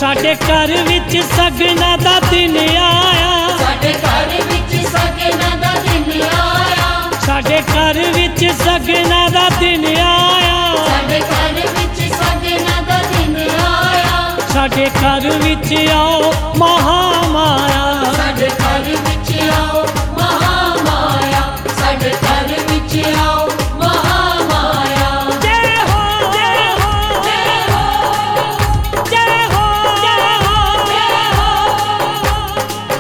साडे घर विच सगना दा दिन आया, साडे घर विच सगना दा दिन आया, साडे घर विच सगना दा दिन आया, साडे घर विच सगना दा दिन आया, साडे घर विच आओ महामाया, साडे घर विच आओ महामाया, साडे घर विच आओ महामाया। जय हो जय हो जय हो जय हो जय हो जय हो।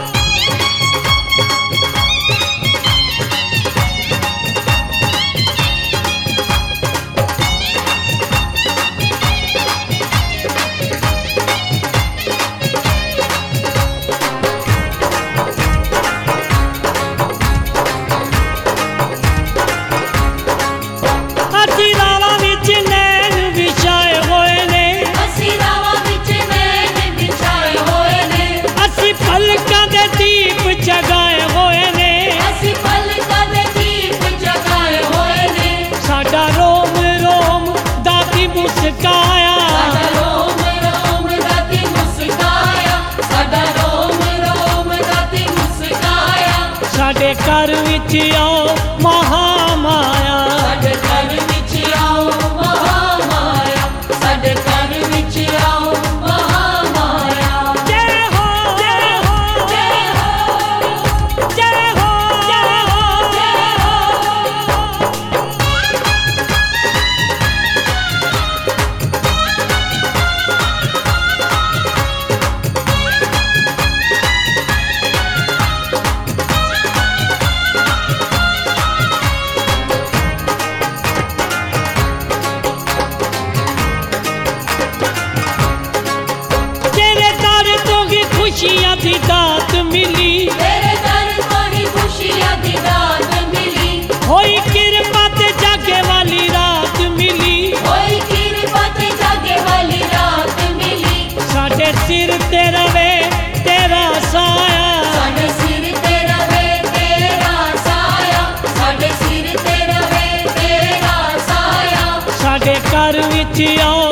असी रावां विच नैन विछाए होए ने, असी रावां विच नैन विछाए होए ने, असी पलकां दे दीप जगाए होए ने, असी पलकां दे दीप जगाए होए ने, साडा रोम रोम दाती मुस्काया, साडा रोम रोम दाती मुस्काया, साडा रोम रोम दाती मुस्काया, साडे घर विच आओ महामाया, साडे घर विच आओ महामाया, साडे घर विच आओ महामाया। जय हो जय हो जय हो जय हो जय हो जय हो। तेरे दर तो ही खुशियां दी दात मिली, तेरे दर तो ही खुशियां दी दात मिली, होई किरपा ते जागे वाली रात मिली, होई किरपा ते जागे वाली रात मिली, साडे सिर ते रवे तेरा साया, साडे सिर ते रवे तेरा साया, साडे सिर ते रवे तेरा साया, साडे घर विच आओ